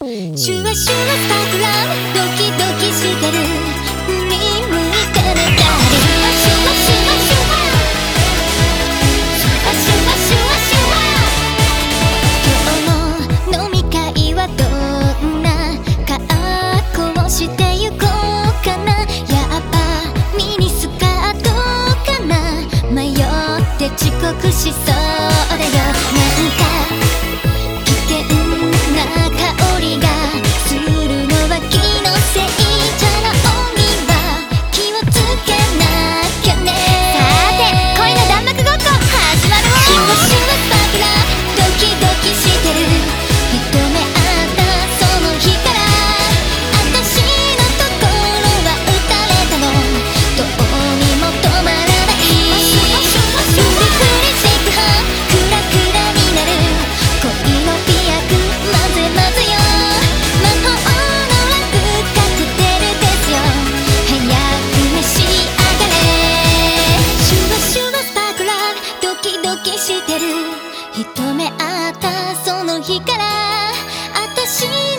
シュワシュワスタークラブドキドキしてる振り向いてみたりシュワシュワシュワシュワシュワシュワシュワシュワ今日の飲み会はどんな格好してゆこうかなやっぱミニスカートかな迷って遅刻しそうだよなんかしてる一目会ったその日から私